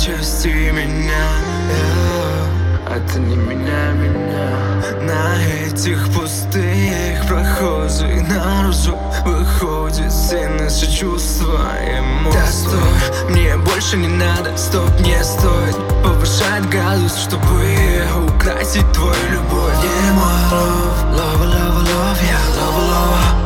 части меня, а ты не меня. На этих пустых прохожих наружу выходит все наши чувства и эмоции. Да стой, мне больше не надо, стоп, не стоит повышать градус, чтобы украсить твою любовь. Не мой love, love, love, love, yeah, love, love.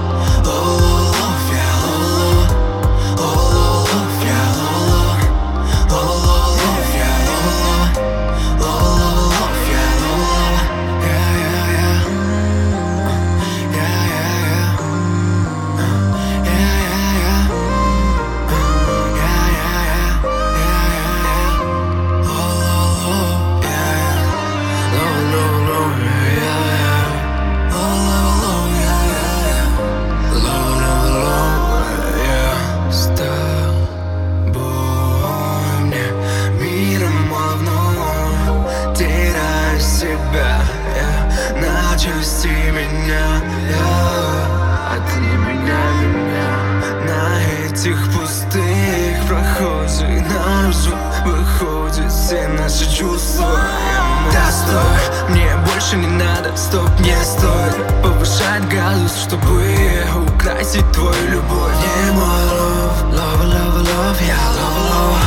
На части меня, а ты не меня. На этих пустых прохожих наружу выходят все наши чувства. Да стой, мне больше не надо, стоп, не стоит повышать градус, чтобы украсить твою любовь. Не мой love, love, love, love, yeah, love, love.